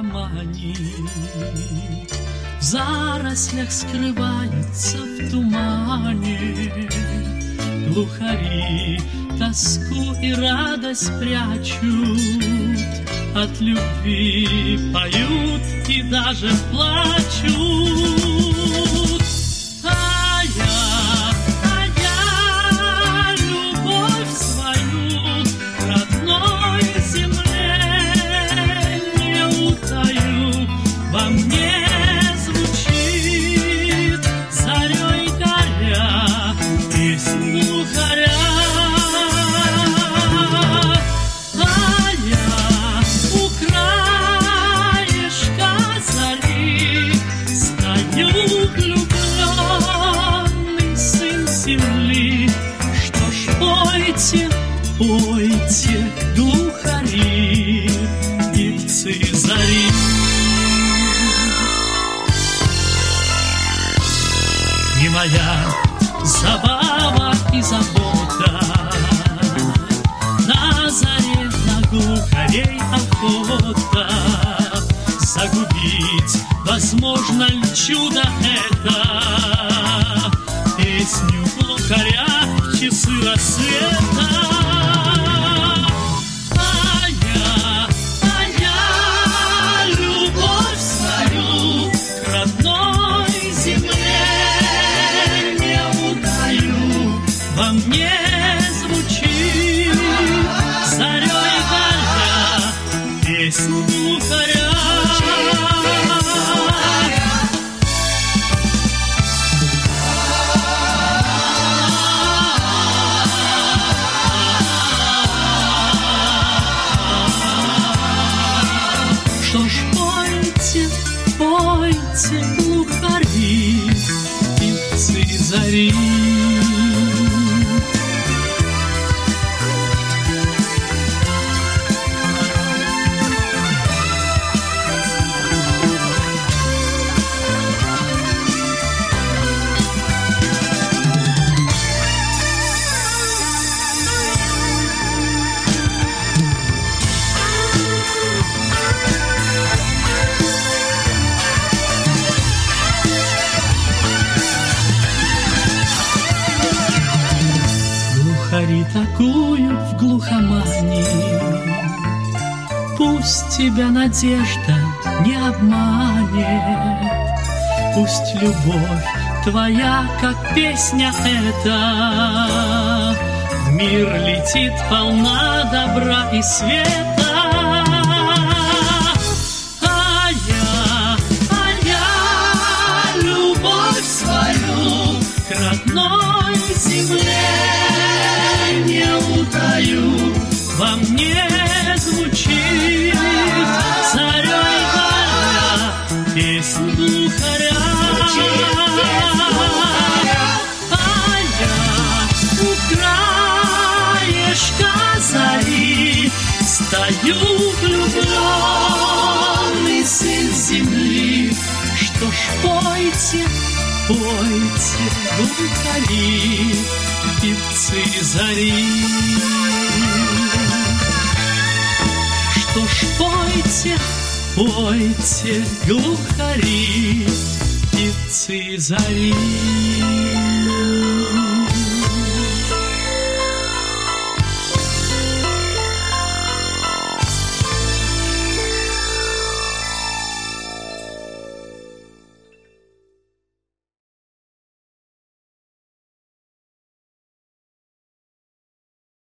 глухомани, в зарослях скрываются в тумане. Глухари тоску и радость прячут, от любви поют и даже плачут. А я любовь свою родной земле не утаю. Во мне звучит зарей горя песнь глухаря. Пойте, глухари, певцы зари. И моя забава и забота, на заре на глухарей охота. Загубить возможно ли чудо это? Песню глухаря в часы рассвета. Во мне звучит зарей горя песнь глухаря. Что ж, пойте, пойте, глухари, певцы зари. Глухари такую в глухомани, пусть тебя надежда не обманет, пусть любовь твоя, как песня эта, в мир летит полна добра и света. А я любовь свою к родной земле не утаю. Во мне звучит зарей горя песнь глухаря. А я у краешка зари стою, влюбленный сын земли. Что ж, пойте, пойте, глухари, певцы зари. Что ж, пойте, пойте, глухари, певцы зари.